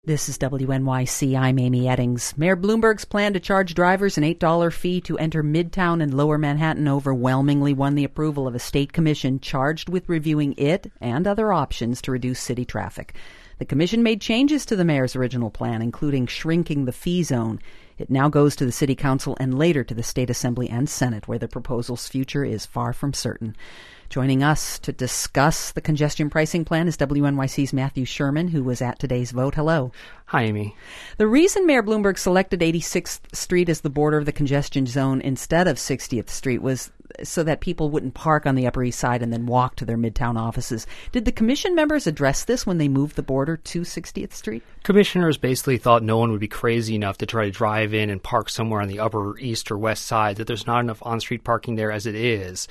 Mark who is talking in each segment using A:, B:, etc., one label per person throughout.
A: This is WNYC. I'm Amy Eddings. Mayor Bloomberg's plan to charge drivers an $8 fee to enter Midtown and Lower Manhattan overwhelmingly won the approval of a state commission charged with reviewing it and other options to reduce city traffic. The commission made changes to the mayor's original plan, including shrinking the fee zone. It now goes to the city council and later to the state assembly and senate, where the proposal's future is far from certain. Joining us to discuss the congestion pricing plan is WNYC's Matthew Sherman, who was at today's vote. Hello.
B: Hi, Amy.
A: The reason Mayor Bloomberg selected 86th Street as the border of the congestion zone instead of 60th Street was so that people wouldn't park on the Upper East Side and then walk to their Midtown offices. Did the commission members address this when they moved the border to 60th Street?
B: Commissioners basically thought no one would be crazy enough to try to drive in and park somewhere on the Upper East or West Side, that there's not enough on-street parking there as it is.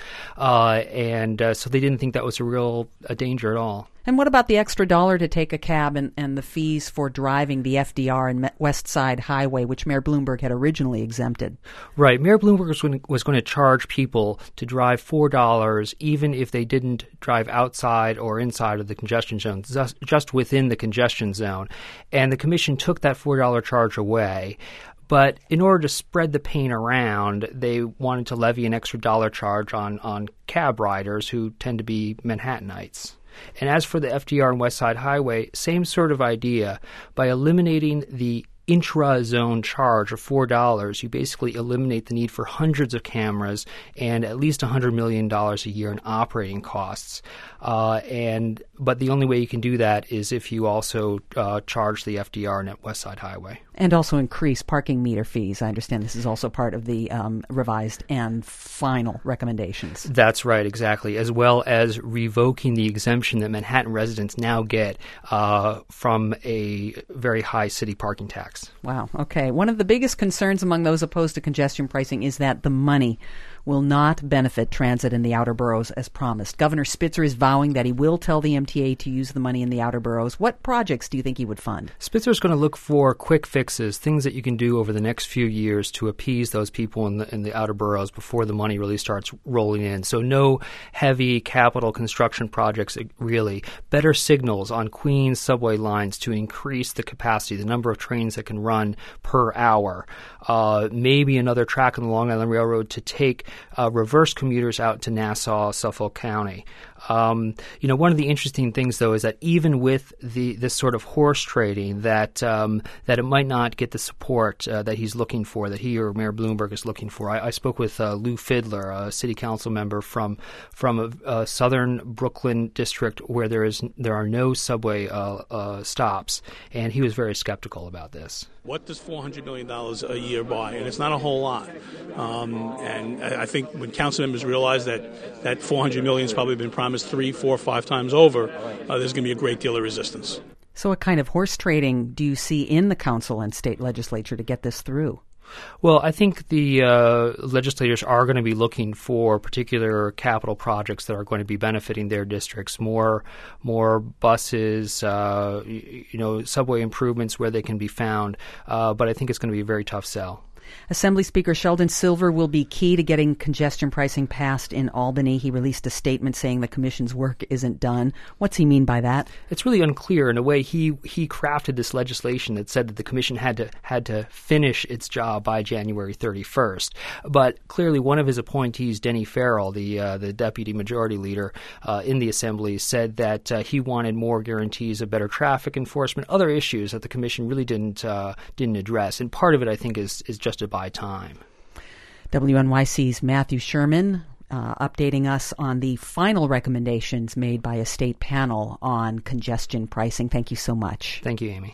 B: So they didn't think that was a danger at all.
A: And what about the extra $1 to take a cab and the fees for driving the FDR and West Side Highway, which Mayor Bloomberg had originally exempted?
B: Right. Mayor Bloomberg was going to charge people to drive $4 even if they didn't drive outside or inside of the congestion zone, just within the congestion zone. And the commission took that $4 charge away. But in order to spread the pain around, they wanted to levy an extra $1 charge on cab riders who tend to be Manhattanites. And as for the FDR and West Side Highway, same sort of idea. By eliminating the intra-zone charge of $4, you basically eliminate the need for hundreds of cameras and at least $100 million a year in operating costs. But the only way you can do that is if you also charge the FDR and West Side Highway.
A: And also increase parking meter fees. I understand this is also part of the revised and final recommendations.
B: That's right, exactly, as well as revoking the exemption that Manhattan residents now get from a very high city parking tax.
A: Wow. Okay. One of the biggest concerns among those opposed to congestion pricing is that the money will not benefit transit in the outer boroughs as promised. Governor Spitzer is vowing that he will tell the MTA to use the money in the outer boroughs. What projects do you think he would fund?
B: Spitzer's going to look for quick fixes, things that you can do over the next few years to appease those people in the outer boroughs before the money really starts rolling in. So no heavy capital construction projects, really. Better signals on Queens subway lines to increase the capacity, the number of trains that can run per hour. Maybe another track on the Long Island Railroad to take reverse commuters out to Nassau, Suffolk County. One of the interesting things, though, is that even with this sort of horse trading, that it might not get the support that he's looking for, that he or Mayor Bloomberg is looking for. I spoke with Lou Fidler, a city council member from a southern Brooklyn district where there are no subway stops, and he was very skeptical about this.
C: What does $400 million a year buy? And it's not a whole lot. And I think when council members realize that $400 million has probably been promised 3, 4, 5 times over, there's going to be a great deal of resistance.
A: So what kind of horse trading do you see in the council and state legislature to get this through?
B: Well, I think the legislators are going to be looking for particular capital projects that are going to be benefiting their districts. More buses, subway improvements where they can be found. But I think it's going to be a very tough sell.
A: Assembly Speaker Sheldon Silver will be key to getting congestion pricing passed in Albany. He released a statement saying the commission's work isn't done. What's he mean by that?
B: It's really unclear. In a way, he crafted this legislation that said that the commission had to finish its job by January 31st. But clearly, one of his appointees, Denny Farrell, the deputy majority leader in the assembly, said that he wanted more guarantees of better traffic enforcement, other issues that the commission really didn't address. And part of it, I think, is just to buy time.
A: WNYC's Matthew Sherman updating us on the final recommendations made by a state panel on congestion pricing. Thank you so much.
B: Thank you, Amy.